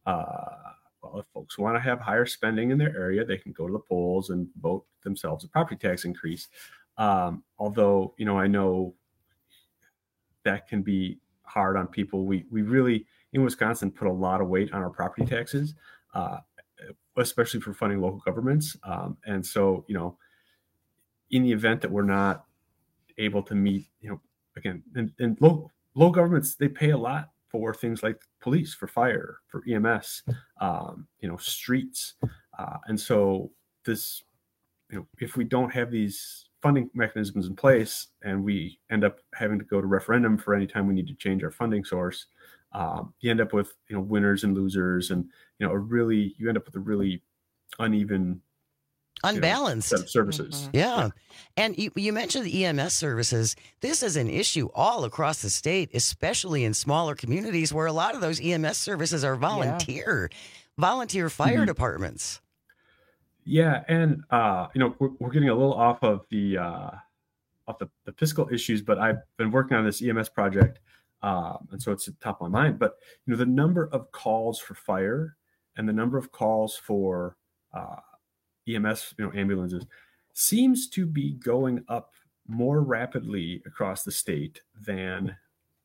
if folks want to have higher spending in their area, they can go to the polls and vote themselves a property tax increase. Although, I know that can be hard on people. We really, in Wisconsin, put a lot of weight on our property taxes, especially for funding local governments. And so, in the event that we're not able to meet, again, and local governments, they pay a lot for things like police, for fire, for EMS, streets. And so this, if we don't have these funding mechanisms in place and we end up having to go to referendum for any time we need to change our funding source, you end up with, winners and losers, and, you end up with a really uneven, unbalanced set of services. Yeah. And you mentioned the EMS services. This is an issue all across the state, especially in smaller communities where a lot of those EMS services are volunteer fire departments. Yeah. And, we're getting a little off of the fiscal issues, but I've been working on this EMS project. And so it's at the top of my mind, but, the number of calls for fire and the number of calls for, EMS, ambulances, seems to be going up more rapidly across the state than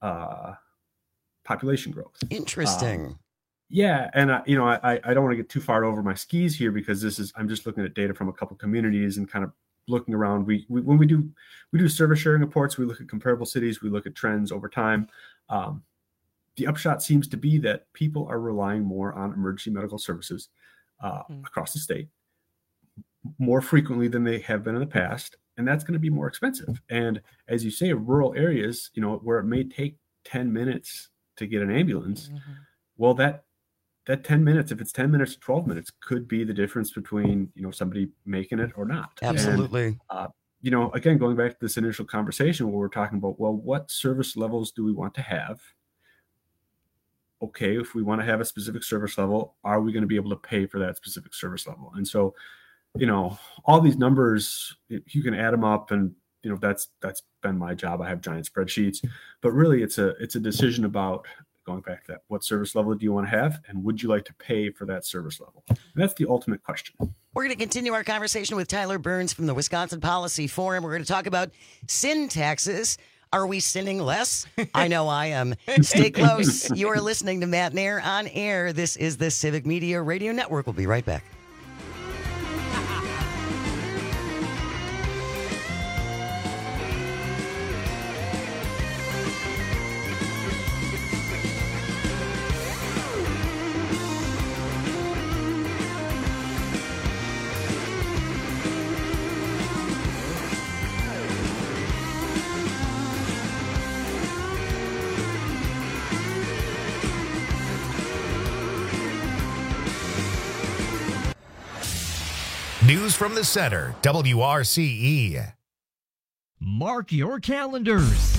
population growth. Interesting. Yeah, and I don't want to get too far over my skis here, because I'm just looking at data from a couple communities and kind of looking around. When we do service sharing reports, we look at comparable cities, we look at trends over time. The upshot seems to be that people are relying more on emergency medical services across the state more frequently than they have been in the past, and that's going to be more expensive. And as you say, rural areas, where it may take 10 minutes to get an ambulance, well, that 10 minutes, if it's 10 minutes to 12 minutes, could be the difference between, somebody making it or not. Absolutely. And, again, going back to this initial conversation where we're talking about, well, what service levels do we want to have? Okay, if we want to have a specific service level, are we going to be able to pay for that specific service level? And so, all these numbers, you can add them up, and, that's been my job. I have giant spreadsheets, but really it's a decision about, going back to that, what service level do you want to have, and would you like to pay for that service level? And that's the ultimate question. We're going to continue our conversation with Tyler Burns from the Wisconsin Policy Forum. We're going to talk about sin taxes. Are we sinning less? I know I am. Stay close. You are listening to Matt Nair on air. This is the Civic Media Radio Network. We'll be right back. News from the center, WRCE. Mark your calendars.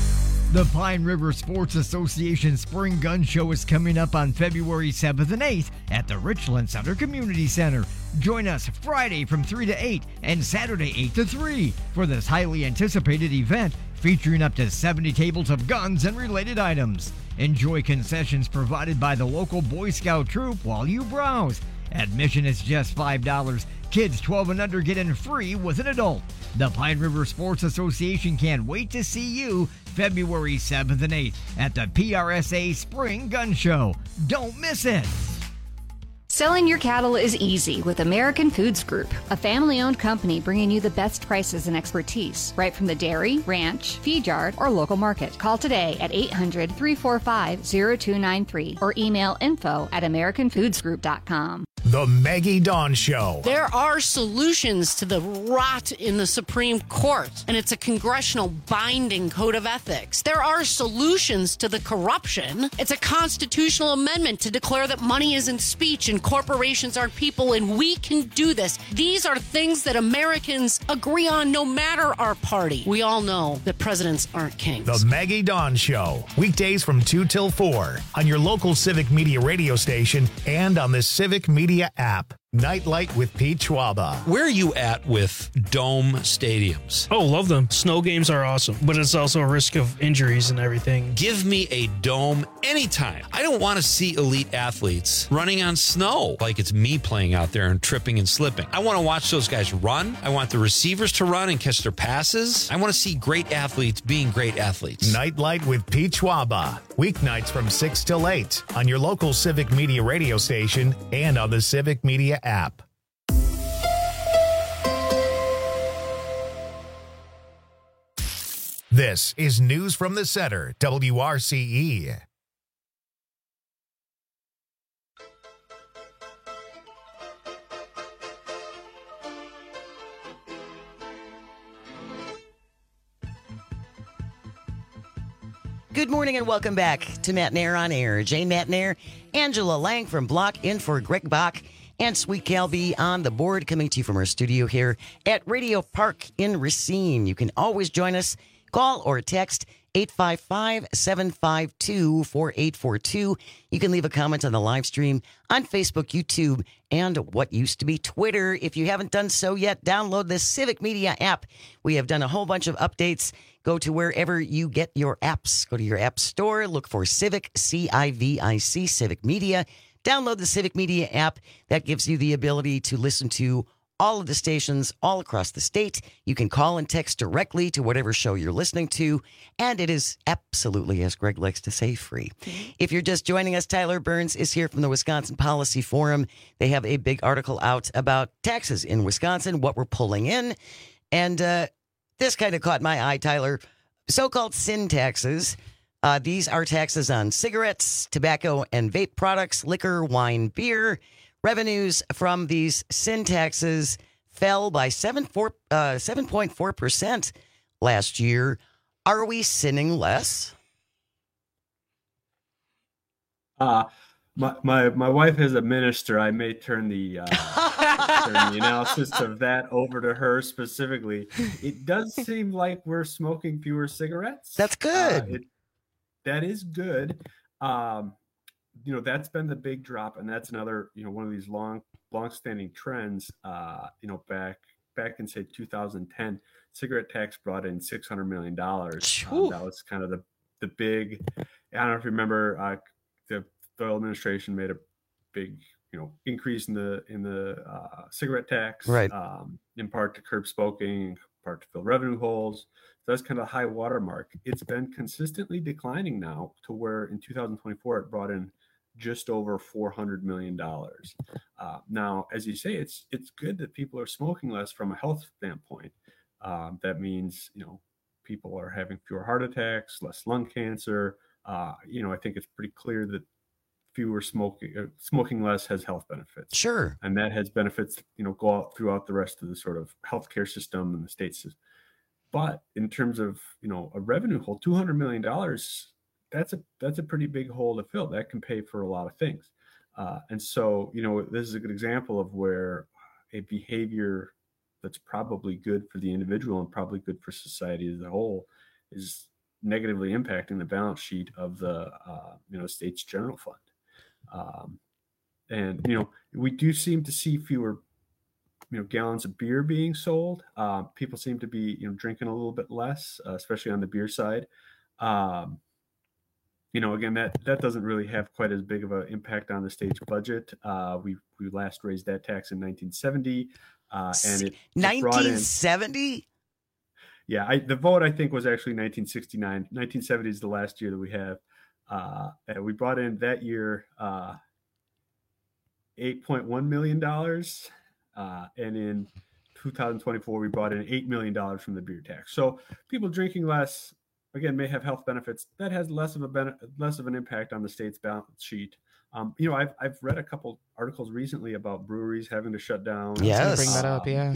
The Pine River Sports Association Spring Gun Show is coming up on February 7th and 8th at the Richland Center Community Center. Join us Friday from 3 to 8 and Saturday 8 to 3 for this highly anticipated event featuring up to 70 tables of guns and related items. Enjoy concessions provided by the local Boy Scout troop while you browse. Admission is just $5. Kids 12 and under get in free with an adult. The Pine River Sports Association can't wait to see you February 7th and 8th at the PRSA Spring Gun Show. Don't miss it. Selling your cattle is easy with American Foods Group, a family-owned company bringing you the best prices and expertise, right from the dairy, ranch, feed yard, or local market. Call today at 800-345-0293 or email info@americanfoodsgroup.com. The Maggie Dawn Show. There are solutions to the rot in the Supreme Court, and it's a congressional binding code of ethics. There are solutions to the corruption. It's a constitutional amendment to declare that money isn't speech and corporations aren't people, and we can do this. These are things that Americans agree on no matter our party. We all know that presidents aren't kings. The Maggie Dawn Show. Weekdays from 2 till 4 on your local Civic Media radio station and on the Civic Media app. Nightlight with Pete Schwaba. Where are you at with dome stadiums? Oh, love them. Snow games are awesome, but it's also a risk of injuries and everything. Give me a dome anytime. I don't want to see elite athletes running on snow like it's me playing out there and tripping and slipping. I want to watch those guys run. I want the receivers to run and catch their passes. I want to see great athletes being great athletes. Nightlight with Pete Schwaba. Weeknights from 6 till 8 on your local Civic Media radio station and on the Civic Media app. This is News from the Center, WRCE. Good morning and welcome back to Matt Nair on Air. Jane Matt Nair, Angela Lang from Block in for Greg Bach, and Sweet Calby on the board, coming to you from our studio here at Radio Park in Racine. You can always join us. Call or text 855-752-4842. You can leave a comment on the live stream on Facebook, YouTube, and what used to be Twitter. If you haven't done so yet, download the Civic Media app. We have done a whole bunch of updates. Go to wherever you get your apps. Go to your app store. Look for Civic, C-I-V-I-C, Civic Media. Download the Civic Media app. That gives you the ability to listen to all of the stations all across the state. You can call and text directly to whatever show you're listening to, and it is absolutely, as Greg likes to say, free. If you're just joining us, Tyler Burns is here from the Wisconsin Policy Forum. They have a big article out about taxes in Wisconsin, what we're pulling in, and this kind of caught my eye, Tyler. So-called sin taxes. These are taxes on cigarettes, tobacco and vape products, liquor, wine, beer. Revenues from these sin taxes fell by 7.4% last year. Are we sinning less? My wife is a minister. I may turn the analysis of that over to her specifically. It does seem like we're smoking fewer cigarettes. That's good. That is good. That's been the big drop, and that's another, one of these long-standing trends. Back in say 2010, cigarette tax brought in $600 million. That was kind of the big. I don't know if you remember, the Doyle administration made a big, increase in the cigarette tax, right? In part to curb smoking, in part to fill revenue holes. So that's kind of a high watermark. It's been consistently declining now to where in 2024 it brought in just over $400 million. Now, as you say, it's good that people are smoking less from a health standpoint. That means, people are having fewer heart attacks, less lung cancer. I think it's pretty clear that fewer smoking less has health benefits. Sure. And that has benefits, go out throughout the rest of the sort of healthcare system and the state system. But in terms of, a revenue hole, $200 million, that's a pretty big hole to fill. That can pay for a lot of things. And so, this is a good example of where a behavior that's probably good for the individual and probably good for society as a whole is negatively impacting the balance sheet of the state's general fund. And we do seem to see fewer gallons of beer being sold. People seem to be drinking a little bit less, especially on the beer side. Again, that doesn't really have quite as big of an impact on the state's budget. We last raised that tax in 1970, and it 1970. Yeah, the vote I think was actually 1969. 1970 is the last year that we have. And we brought in that year $8.1 million, and in 2024 we brought in $8 million from the beer tax. So people drinking less, again, may have health benefits. That has less of an impact on the state's balance sheet. I've read a couple articles recently about breweries having to shut down. Yes, bring that up. Yeah.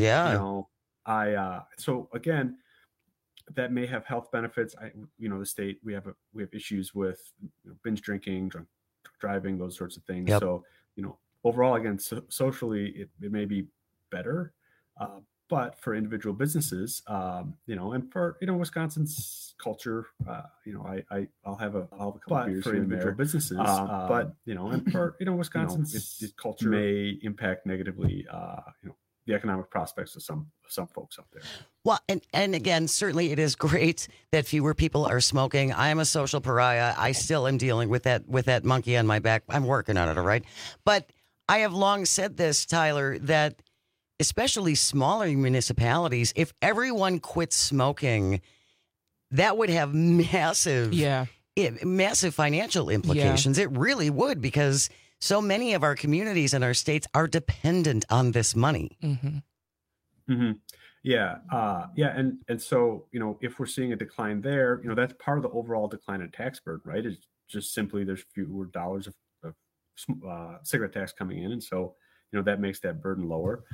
So again, that may have health benefits. The state, we have issues with binge drinking, drunk driving, those sorts of things. Yep. So overall, again, socially, it may be better. But for individual businesses, and for Wisconsin's culture, I'll have a couple of beers for individual businesses. And for Wisconsin's culture may impact negatively, the economic prospects of some folks out there. Well, and again, certainly it is great that fewer people are smoking. I am a social pariah. I still am dealing with that monkey on my back. I'm working on it, all right? But I have long said this, Tyler, that especially smaller municipalities, if everyone quit smoking, that would have massive financial implications. Yeah. It really would, because so many of our communities and our states are dependent on this money. Mm-hmm. Mm-hmm. Yeah. And so, if we're seeing a decline there, that's part of the overall decline in tax burden, right? It's just simply there's fewer dollars of cigarette tax coming in. And so, that makes that burden lower.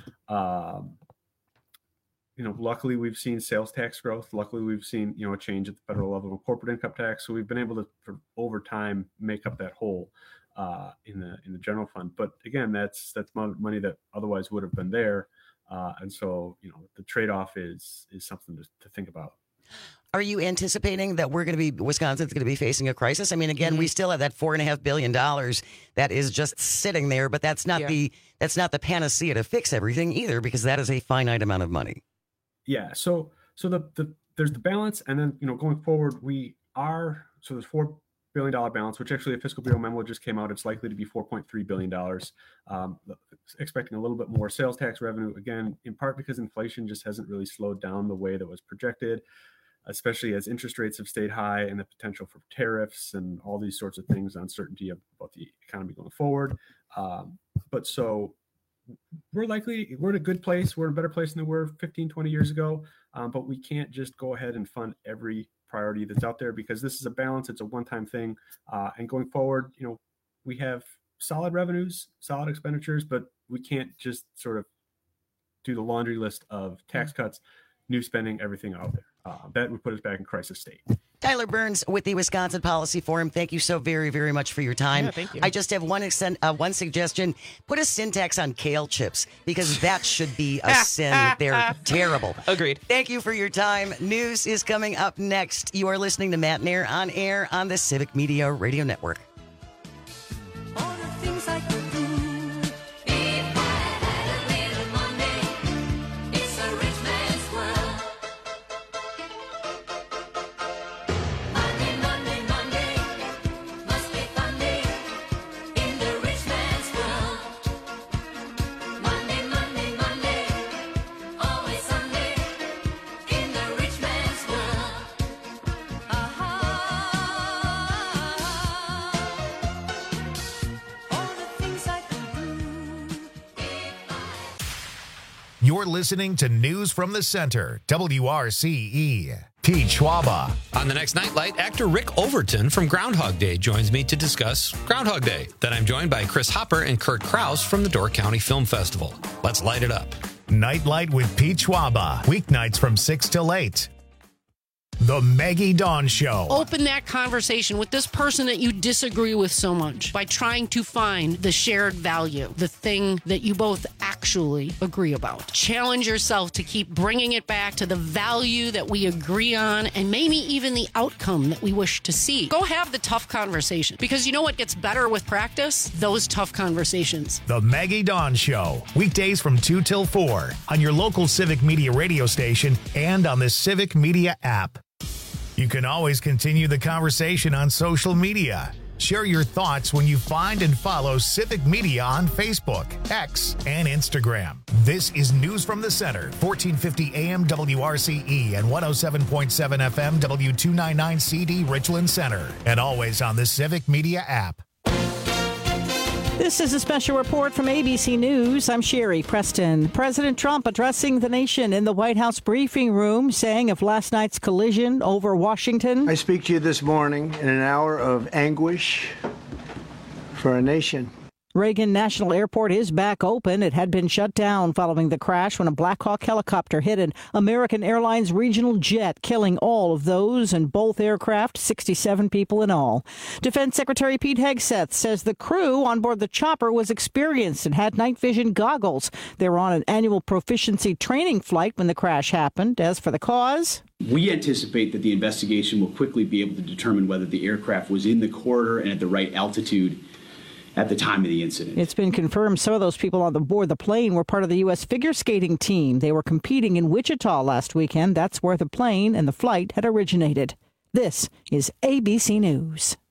Luckily we've seen sales tax growth. Luckily we've seen, a change at the federal level of corporate income tax. So we've been able to, over time, make up that hole in the general fund. But again, that's money that otherwise would have been there. And so, the trade-off is something to think about. Are you anticipating that Wisconsin's going to be facing a crisis? I mean, again, we still have that $4.5 billion that is just sitting there, but that's not the panacea to fix everything either, because that is a finite amount of money. Yeah. So there's the balance, and then going forward, there's $4 billion balance, which actually a fiscal bureau memo just came out. It's likely to be $4.3 billion. Expecting a little bit more sales tax revenue, again, in part because inflation just hasn't really slowed down the way that was projected, especially as interest rates have stayed high and the potential for tariffs and all these sorts of things, uncertainty about the economy going forward. But so we're in a good place. We're in a better place than we were 15, 20 years ago. But we can't just go ahead and fund every priority that's out there, because this is a balance. It's a one-time thing. And going forward, we have solid revenues, solid expenditures, but we can't just sort of do the laundry list of tax cuts, new spending, everything out there. That would put us back in crisis state. Tyler Burns with the Wisconsin Policy Forum. Thank you so very, very much for your time. Yeah, thank you. I just have one suggestion. Put a sin tax on kale chips, because that should be a sin. They're terrible. Agreed. Thank you for your time. News is coming up next. You are listening to Matt Nair on air on the Civic Media Radio Network. All the things I could do. You're listening to News from the Center, WRCE. Pete Schwaba. On the next Nightlight, actor Rick Overton from Groundhog Day joins me to discuss Groundhog Day. Then I'm joined by Chris Hopper and Kurt Krause from the Door County Film Festival. Let's light it up. Nightlight with Pete Schwaba. Weeknights from 6 till 8. The Maggie Dawn Show. Open that conversation with this person that you disagree with so much by trying to find the shared value, the thing that you both actually actually agree about. Challenge yourself to keep bringing it back to the value that we agree on and maybe even the outcome that we wish to see. Go have the tough conversation, because you know what gets better with practice? Those tough conversations. The Maggie Dawn Show, weekdays from 2 till 4 on your local Civic Media radio station and on the Civic Media app. You can always continue the conversation on social media. Share your thoughts when you find and follow Civic Media on Facebook, X, and Instagram. This is News from the Center, 1450 AM WRCE and 107.7 FM W299 CD Richland Center, and always on the Civic Media app. This is a special report from ABC News. I'm Sherry Preston. President Trump addressing the nation in the White House briefing room, saying of last night's collision over Washington. I speak to you this morning in an hour of anguish for our nation. Reagan National Airport is back open. It had been shut down following the crash when a Black Hawk helicopter hit an American Airlines regional jet, killing all of those in both aircraft, 67 people in all. Defense Secretary Pete Hegseth says the crew on board the chopper was experienced and had night vision goggles. They were on an annual proficiency training flight when the crash happened. As for the cause, we anticipate that the investigation will quickly be able to determine whether the aircraft was in the corridor and at the right altitude at the time of the incident. It's been confirmed some of those people on board the plane were part of the U.S. figure skating team. They were competing in Wichita last weekend. That's where the plane and the flight had originated. This is ABC News.